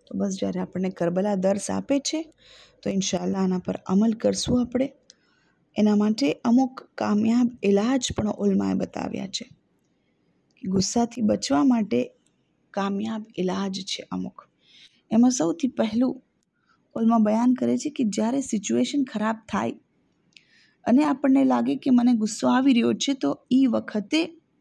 તો બસ જ્યારે આપણને કરબલા દર્સ આપે છે તો ઇન્શાઅલ્લાહ આના પર અમલ કરશું આપણે. એના માટે અમુક કામયાબ ઇલાજ પણ ઉલમાએ બતાવ્યા છે કે ગુસ્સાથી બચવા માટે કામયાબ ઇલાજ છે અમુક. એમાં સૌથી પહેલું ઉલમા બયાન કરે છે કે જ્યારે સિચ્યુએશન ખરાબ થાય અને આપણને લાગે કે મને ગુસ્સો આવી રહ્યો છે તો એ વખતે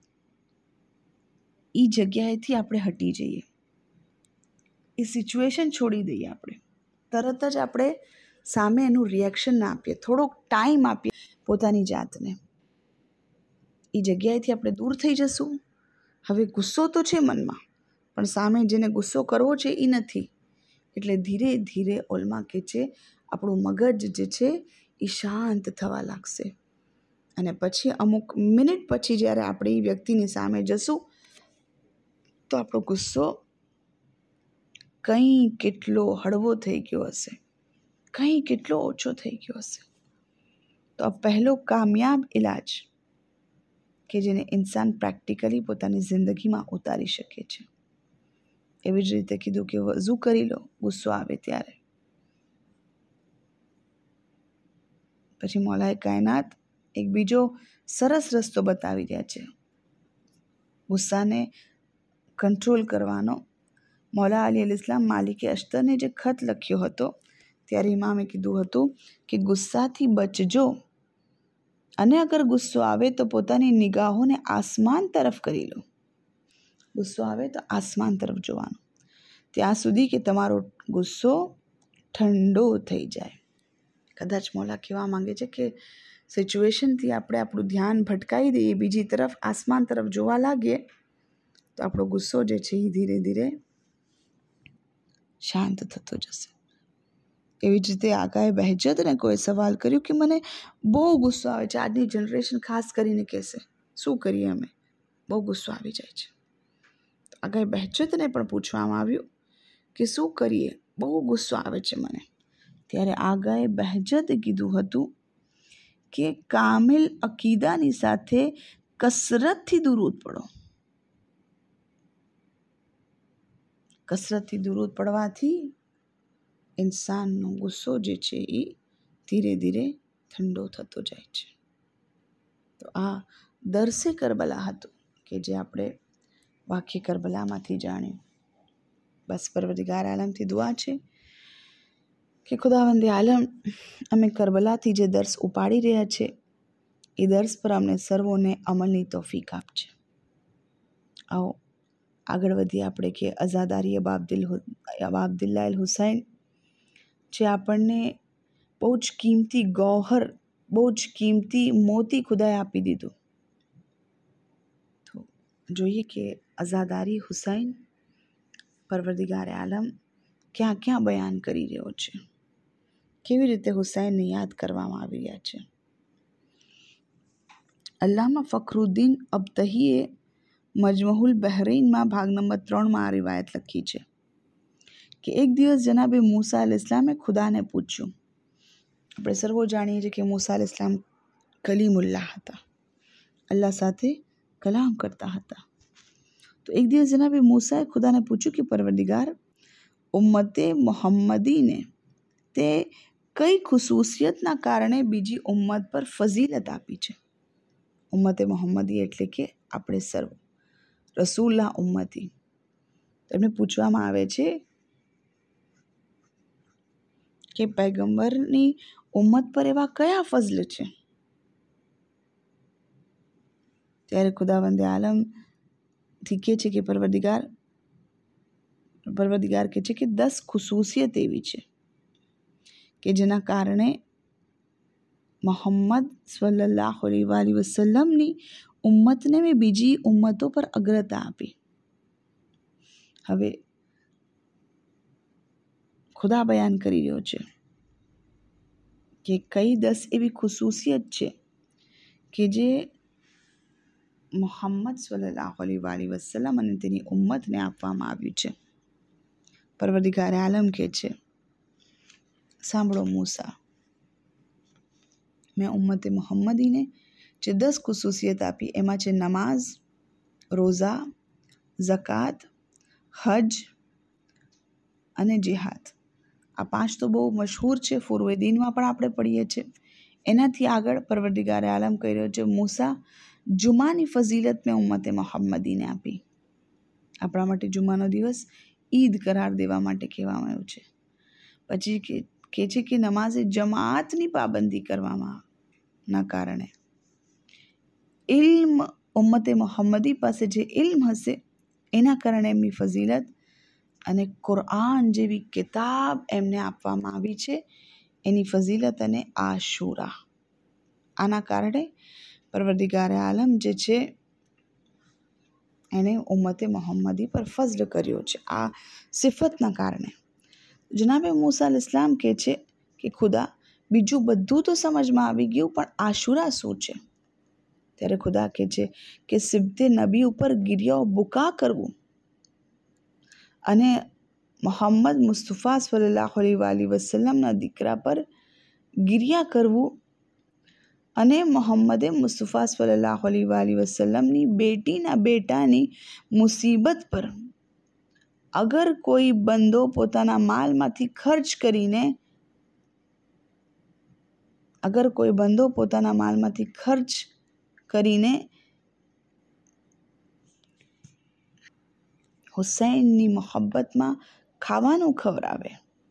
એ જગ્યાએથી આપણે હટી જઈએ, એ સિચ્યુએશન છોડી દઈએ. આપણે તરત જ આપણે સામે એનું રિએક્શન ના આપીએ, થોડોક ટાઈમ આપીએ પોતાની જાતને. એ જગ્યાએથી આપણે દૂર થઈ જશું. હવે ગુસ્સો તો છે મનમાં, પણ સામે જેને ગુસ્સો કરવો છે એ નથી. એટલે ધીરે ધીરે ઓલમા કે છે આપણું મગજ જે છે એ શાંત થવા લાગશે. અને પછી અમુક મિનિટ પછી જ્યારે આપણે એ વ્યક્તિની સામે જશું તો આપણો ગુસ્સો કંઈ કેટલો હળવો થઈ ગયો હશે, કંઈ કેટલો ઓછો થઈ ગયો હશે. તો આ પહેલો કામયાબ ઇલાજ કે જેને ઇન્સાન પ્રેક્ટિકલી પોતાની જિંદગીમાં ઉતારી શકે છે. એવી જ રીતે કીધું કે વઝૂ કરી લો ગુસ્સો આવે ત્યારે. પછી મૌલાએ કાયનાત એક બીજો સરસ રસ્તો બતાવી રહ્યા છે ગુસ્સાને કંટ્રોલ કરવાનો. મૌલા અલી અલ ઇસ્લામ માલિકે અશ્તરને જે ખત લખ્યો હતો ત્યારે ઇમામે કીધું હતું કે ગુસ્સાથી બચજો, અને અગર ગુસ્સો આવે તો પોતાની નિગાહોને આસમાન તરફ કરી લો. ગુસ્સો આવે તો આસમાન તરફ જોવાનું ત્યાં સુધી કે તમારો ગુસ્સો ઠંડો થઈ જાય. કદાચ મૌલા કહેવા માંગે છે કે સિચ્યુએશનથી આપણે આપણું ધ્યાન ભટકાઈ દઈએ, બીજી તરફ આસમાન તરફ જોવા લાગીએ તો આપણો ગુસ્સો જે છે એ ધીરે ધીરે શાંત થતો જશે. એવી જ રીતે આગાએ બહેજતને કોઈ સવાલ કર્યું કે મને બહુ ગુસ્સો આવે છે. આજની જનરેશન ખાસ કરીને કહેશે શું કરીએ, અમે બહુ ગુસ્સો આવી જાય છે. તો આગાએ બહેજતને પણ પૂછવામાં આવ્યું કે શું કરીએ, બહુ ગુસ્સો આવે છે મને. ત્યારે આગાએ બહેજતે કીધું હતું કે કામિલ અકીદાની સાથે કસરતથી દુરૂદ પઢો. કસરતથી દુરૂદ પડવાથી ઇન્સાનનો ગુસ્સો જે છે એ ધીરે ધીરે ઠંડો થતો જાય છે. તો આ દરસે કરબલા હતું કે જે આપણે વાક્ય કરબલામાંથી જાણ્યું. બસ પરવરદિગાર આલમથી દુઆ છે કે ખુદાવંદે આલમ અમે કરબલાથી જે દર્સ ઉપાડી રહ્યા છે એ દર્સ પર અમને સર્વોને અમલની તૌફીક આપજે. આવો આગળ વધીએ આપણે કે અઝાદારી અબા અબ્દુલ્લાહ અલ હુસૈન જે આપણને બહુ જ કિંમતી ગૌહર, બહુ જ કિંમતી મોતી ખુદાએ આપી દીધું. તો જોઈએ કે અઝાદારી હુસૈન પરવરદિગાર આલમ ક્યાં ક્યાં બયાન કરી રહ્યો છે, કેવી રીતે હુસૈનને યાદ કરવામાં આવી રહ્યા છે. અલ્લામા ફખરુદ્દીન અબતહીએ મજમુહુલ બહરૈનમાં ભાગ નંબર 3માં આ રિવાયત લખી છે કે એક દિવસ જનાબે મૂસા અલ ઇસ્લામે ખુદાને પૂછ્યું. આપણે સર્વો જાણીએ છીએ કે મૂસા અલ ઇસ્લામ કલીમુલ્લાહ હતા, અલ્લાહ સાથે કલામ કરતા હતા. તો એક દિવસ જનાબે મૂસાએ ખુદાને પૂછ્યું કે પરવરદિગાર, ઉમ્મતે મોહમ્મદીને તે કઈ ખુસૂસિયતના કારણે બીજી ઉમ્મત પર ફઝીલત આપી છે. ઉમ્મતે મોહમ્મદી એટલે કે આપણે સર્વ રસૂલના ઉમ્મતી. તેમને પૂછવામાં આવે છે કે પૈગંબરની ઉમ્મત પર એવા કયા ફઝલ છે. ત્યારે ખુદાવંદે આલમથી કહે છે કે પરવરદિગાર કહે છે કે 10 ખુસૂસિયત એવી છે કે જેના કારણે મોહમ્મદ સલ્લલ્લાહુ અલૈહિ વસલ્લમની ઉમ્મતને મેં બીજી ઉમ્મતો પર અગ્રતા આપી. હવે ખુદા બયાન કરી રહ્યો છે કે કઈ 10 એવી ખુસૂસિયત છે કે જે મોહમ્મદ સલ્લલ્લાહુ અલૈહિ વસલ્લમ અને તેની ઉમ્મતને આપવામાં આવ્યું છે. પરવરદિગાર આલમ કહે છે, સાંભળો મૂસા, મેં ઉમ્મતે મોહમ્મદીને જે 10 ખુસૂસિયત આપી એમાં છે નમાઝ, રોઝા, ઝકાત, હજ, અને જિહાદ. આ 5 તો બહુ મશહૂર છે, ફુરુએ દીનમાં પણ આપણે પઢીએ છીએ. એનાથી આગળ પરવરદિગારે આલમ કહી રહ્યો છે, મૂસા જુમાની ફઝીલત મેં ઉમ્મતે મોહમ્મદીને આપી. આપણા માટે જુમાનો દિવસ ઈદ કરાર દેવા માટે કહેવામાં આવ્યું છે. પછી કહે છે કે નમાઝે જમાતની પાબંદી કરવામાં ના કારણે ઇલ્મ ઉમ્મતે મોહમ્મદી પાસે જે ઇલ્મ હશે એના કારણે એમની ફઝીલત અને કુરઆન જેવી કિતાબ એમને આપવામાં આવી છે, એની ફઝીલત અને આશુરા. આના કારણે પરવરદિગારે આલમ જે છે એણે ઉમ્મતે મોહમ્મદી પર ફઝલ કર્યો છે આ સિફતના કારણે. જનાબે મૂસા અલૈહિસ્સલામ કહે છે કે ખુદા બીજું બધું તો સમજમાં આવી ગયું, પણ આશુરા શું છે? ત્યારે ખુદા કહે છે કે સિબતે નબી ઉપર ગિરિયા બુકા કરવું અને મોહમ્મદ મુસ્તફા સલ્લલ્લાહુ અલૈહિ વસલ્લમના દીકરા પર ગિરિયા કરવું અને મોહમ્મદે મુસ્તફા સલ્લલ્લાહુ અલૈહિ વસલ્લમની બેટીના બેટાની મુસીબત પર અગર કોઈ બંદો પોતાના માલમાંથી ખર્ચ કરીને હુસૈનની મોહબ્બતમાં ખાવાનું ખવડાવે,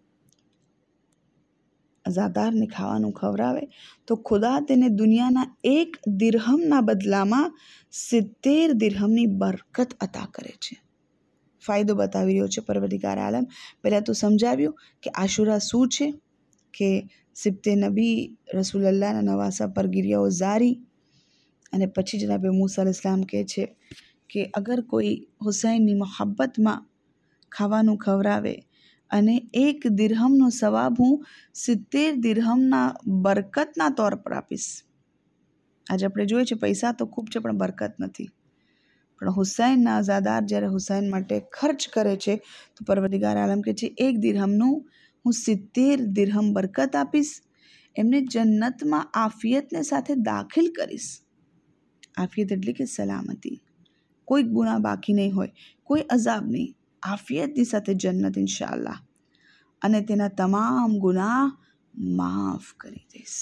અઝાદારને ખાવાનું ખવડાવે, તો ખુદા તેને દુનિયાના 1 દિરહમના બદલામાં 70 દિરહમની બરકત અતા કરે છે. ફાયદો બતાવી રહ્યો છે પરવરદિગાર આલમ. પહેલાં તો સમજાવ્યું કે આશુરા શું છે, કે સિબતે નબી રસૂલલ્લાહના નવાસા પર ગિરિયાઓ ઝારી. અને પછી જનાબે મૂસા અલૈહિસ્સલામ કહે છે કે અગર કોઈ હુસૈનની મોહબ્બતમાં ખાવાનું ખવડાવે અને 1 દિરહમનો સવાબ હું 70 દિરહમના બરકતના તौर પર આપીશ. આજે આપણે જોઈએ છે પૈસા તો ખૂબ છે પણ બરકત નથી. પણ હુસૈનના અઝાદાર જ્યારે હુસૈન માટે ખર્ચ કરે છે તો પરવરદિગાર આલમ કહે છે 1 દિરહમનું હું 70 દિરહમ બરકત આપીશ, એમને જન્નતમાં આફિયતને સાથે દાખિલ કરીશ. આફિયત એટલે કે સલામતી, કોઈ ગુનાહ બાકી નહીં હોય, કોઈ અઝાબ નહીં, આફિયતની સાથે જન્નત ઇન્શાઅલ્લાહ, અને તેના તમામ ગુનાહ માફ કરી દઈશ.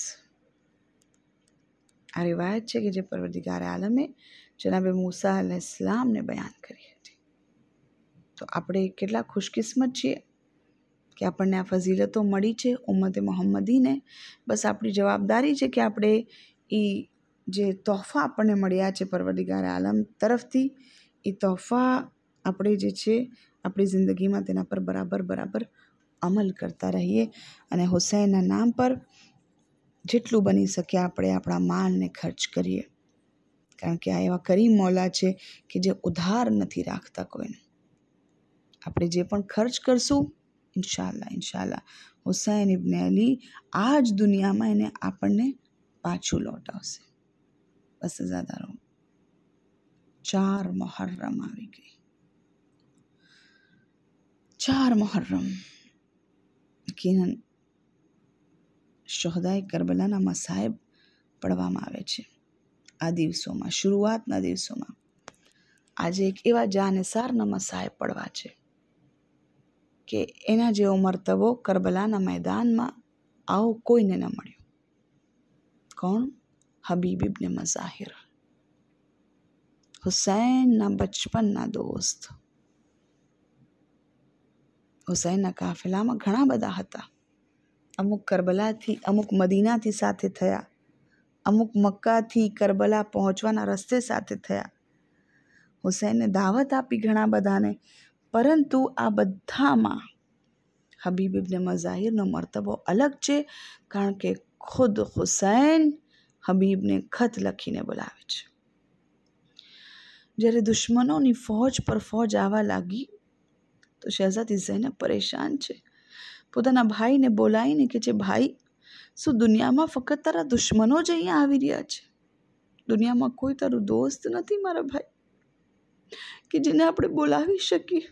આ રિવાયત છે કે જે પરવરદિગાર આલમે જનાબે મૂસા અલૈહિસ્સલામને બયાન કરી હતી. તો આપણે કેટલા ખુશકિસ્મત છીએ કે આપણને આ ફઝીલતો મળી છે ઉમ્મતે મોહમ્મદીને. બસ આપણી જવાબદારી છે કે આપણે એ જે તોહફા આપણને મળ્યા છે પરવરદિગાર આલમ તરફથી, એ તોહફા આપણે જે છે આપણી જિંદગીમાં તેના પર બરાબર અમલ કરતા રહીએ અને હુસૈનના નામ પર જેટલું બની શકે આપણે આપણા માલને ખર્ચ કરીએ. કારણ કે આ એવા કરીમ મૌલા છે કે જે ઉધાર નથી રાખતા કોઈનું. આપણે જે પણ ખર્ચ કરશું ઇન્શાઅલ્લાહ હુસૈન ઇબ્ન અલી આ જ દુનિયામાં એને આપણને પાછું લौटाવશે. બસ અઝાદારો 4 મુહર્રમ આવી ગઈ. 4 મુહર્રમ યકીનન શોહદાએ કરબલાના મસાયબ પડવામાં આવે છે આ દિવસોમાં, શરૂઆતના દિવસોમાં. આજે એક એવા જાનસારના મસાયબ પડવા છે કે એના જેવો મર્તબો કરબલાના મેદાનમાં આવો કોઈને ન મળ્યો. કોણ? હબીબ ઇબ્ન મઝાહિર, હુસૈનના બચપનના દોસ્ત. હુસૈનના કાફિલામાં ઘણા બધા હતા. અમુક કરબલાથી, અમુક મદીનાથી સાથે થયા, અમુક મક્કાથી કરબલા પહોંચવાના રસ્તે સાથે થયા. હુસૈનને દાવત આપી ઘણા બધાને, પરંતુ આ બધામાં હબીબ ઇબ્ન મઝાહિરનો મર્તબો અલગ છે. કારણ કે ખુદ હુસૈન હબીબને ખત લખીને બોલાવે છે. જ્યારે દુશ્મનોની ફૌજ પર ફૌજ આવવા લાગી તો શહેઝાદી ઝૈનબ પરેશાન છે. પોતાના ભાઈને બોલાવીને કે છે, ભાઈ શું દુનિયામાં ફક્ત તારા દુશ્મનો જ અહીંયા આવી રહ્યા છે? દુનિયામાં કોઈ તારું દોસ્ત નથી મારા ભાઈ કે જેને આપણે બોલાવી શકીએ?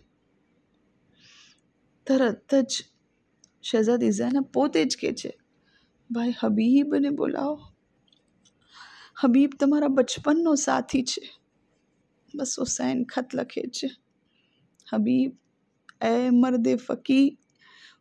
તરત જ શહેઝાદી ઝૈનબ પોતે જ કહે છે, ભાઈ હબીબને બોલાવો. હબીબ તમારા બચપનનો સાથી છે. બસ હુસૈન ખત લખે છે, હબીબ એ મર્દે ફકી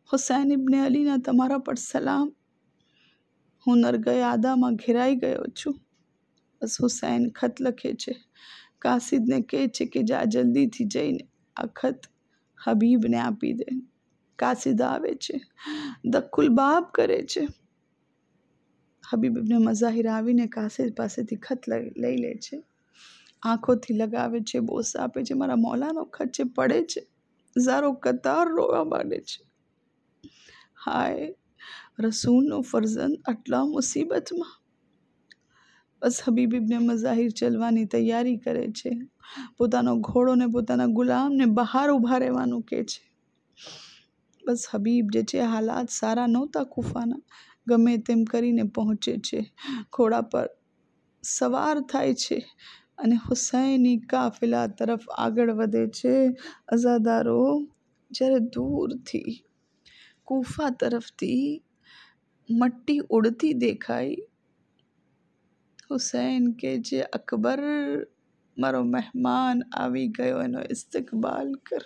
હુસૈન ઇબ્ને અલીના તમારા પર સલામ. હું નરગયાદામાં ઘેરાઈ ગયો છું. બસ હુસૈન ખત લખે છે, કાસિદને કહે છે કે જા જલ્દીથી જઈને આ ખત હબીબને આપી દે. કાસિદ આવે છે, દક્કુલ બાબ કરે છે. હબીબ ઇબ્ને મઝાહિર આવીને કાસિદ પાસેથી ખત લઈ લે છે, આંખોથી લગાવે છે, બોસ આપે છે. મારા મૌલાનો ખત છે, પડે છે, ઝારો કતાર રોવા માંડે છે. હાય, રસૂલનો ફરઝંદ આટલા મુસીબતમાં. બસ હબીબ ઇબ્ને મઝાહિર ચલવાની તૈયારી કરે છે. પોતાનો ઘોડો ને પોતાના ગુલામને બહાર ઊભા રહેવાનું કહે છે. બસ હબીબ જે છે હાલાત સારા નહોતા કૂફાના, ગમે તેમ કરીને પહોંચે છે, ઘોડા પર સવાર થાય છે અને હુસૈની કાફિલા તરફ આગળ વધે છે. અઝાદારો જ્યારે દૂરથી કૂફા તરફથી મટ્ટી ઉડતી દેખાઈ, હુસૈન કે જે અકબર મારો મહેમાન આવી ગયો, એનો ઇસ્તકબાલ કર.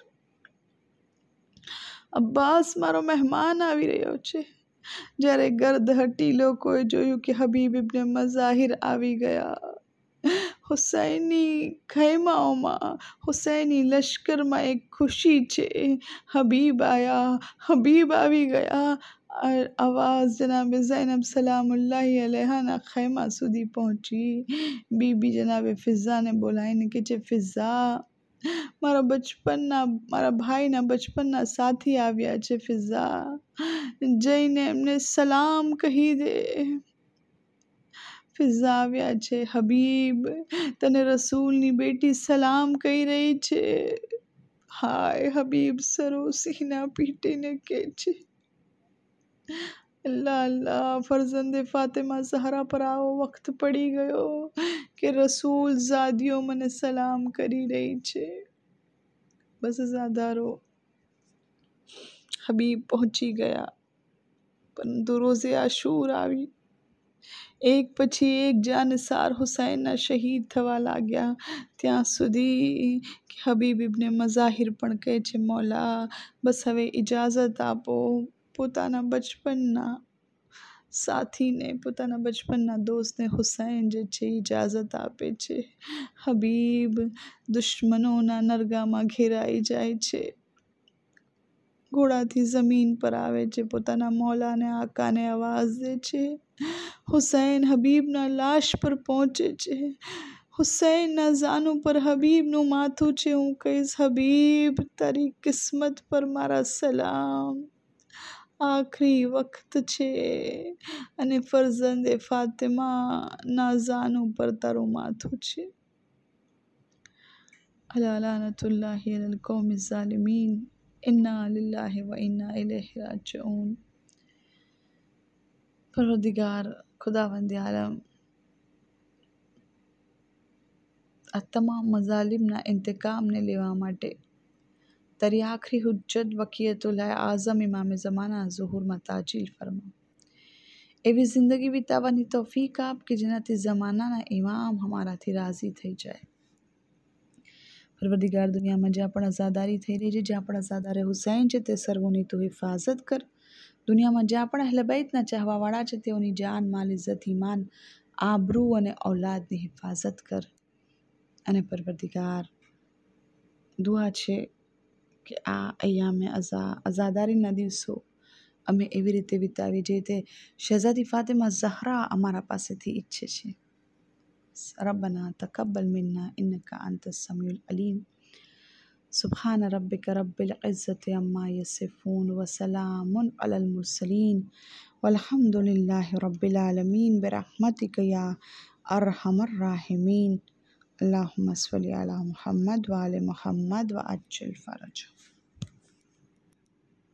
અબ્બાસ મારો મહેમાન આવી રહ્યો છે. જ્યારે ગર્દ હટી લોકોએ જોયું કે હબીબ ઇબ્ને મઝાહિર આવી ગયા, હુસૈની ખૈમાઓમાં, હુસૈની લશ્કરમાં એક ખુશી છે. હબીબ આયા, હબીબ આવી ગયા. આવાજ જનાબે ઝૈનબ સલામુલ્લાહી અલૈહાના ખૈમા સુધી પહોંચી. બીબી જનાબે ફિઝાને બોલાવીને કહે છે, ફિઝા મારા ભાઈના બચપનના સાથી આવ્યા છે. ફિઝા જઈને એમને સલામ કહી દે. ફિઝા આવ્યા છે. હબીબ તને રસૂલની બેટી સલામ કહી રહી છે. હાય, હબીબ સરો સીના પીટીને કહે છે, અલ્લાહ અલ્લાહ, ફરઝંદે ફાતિમા ઝહરા પર આવો વખત પડી ગયો કે રસૂલ ઝાદીઓ મને સલામ કરી રહી છે. બસ ઝાદારો હબીબ પહોંચી ગયા, પરંતુ રોઝે આશૂર આવી. એક પછી એક જાનસાર હુસૈનના શહીદ થવા લાગ્યા. ત્યાં સુધી કે હબીબ ઇબ્ને મઝાહિર પણ કહે છે, મૌલા બસ હવે ઇજાઝત આપો. પોતાના બચપનના સાથીને, પોતાના બચપનના દોસ્તને હુસૈન જે છે ઇજાઝત આપે છે. હબીબ દુશ્મનોના નરગામાં ઘેરાઈ જાય છે, ઘોડાથી જમીન પર આવે છે, પોતાના મૌલાને આકાને આવાજ દે છે. હુસૈન હબીબના લાશ પર પહોંચે છે. હુસૈનના ઝાનુ પર હબીબનું માથું છે. હું કહીશ, હબીબ તારી કિસ્મત પર મારા સલામ. આખરી વખત છે અને ફરઝંદે ફાતિમા ના ઝાનુ પર તારું માથું છે. અલા લાનતુલ્લાહિ અલલ કૌમિ ઝાલિમીન. ઇન્ના લિલ્લાહિ વ ઇન્ના ઇલૈહિ રાજિഊન. પરવરદિગાર ખુદાવંદ આલમ આ તમામ મઝાલિમના ઇન્તકામને લેવા માટે તારી આખરી હુજ્જત વકીયતુલ્લાહ આઝમ ઇમામે ઝમાના ઝુહુરમાં તાજીલ ફરમા. એવી જિંદગી વિતાવવાની તૌફીક આપ કે જેનાથી ઝમાનાના ઇમામ હમારાથી રાજી થઈ જાય. પરવરદિગાર દુનિયામાં જ્યાં પણ અઝાદારી થઈ રહી છે, જ્યાં પણ અઝાદારે હુસૈન છે, તે સર્વોની તું હિફાજત કર. દુનિયામાં જ્યાં પણ અહલે બૈતના ચાહવાવાળા છે, તેઓની જાન, માલ, ઇઝ્ઝત, ઈમાન, આબરૂ અને ઔલાદની હિફાજત કર. અને પરવરદિગાર દુઆ છે કે આ અય્યામે અઝાદારીના દિવસો અમે એવી રીતે વિતાવી જે તે શહેઝાદી ફાતિમા ઝહરા અમારા પાસેથી ઈચ્છે છે. રબ્બના તકબ્બલ મિન્ના ઇન્નકા અંતસ સમીઉલ અલીમ. સુબ્હાન રબ્બિક રબ્બિલ ઇઝ્ઝતિ અમ્મા યસિફૂન વ સલામુન અલલ મુરસલીન વલ્હમ્દુલિલ્લાહિ રબ્બિલ આલમીન બિરહ્મતિક યા અરહમર રાહિમીન. અલ્લાहुम्मा सल्लि अला मुहम्मद व आले मुहम्मद व अज्जिल फरज.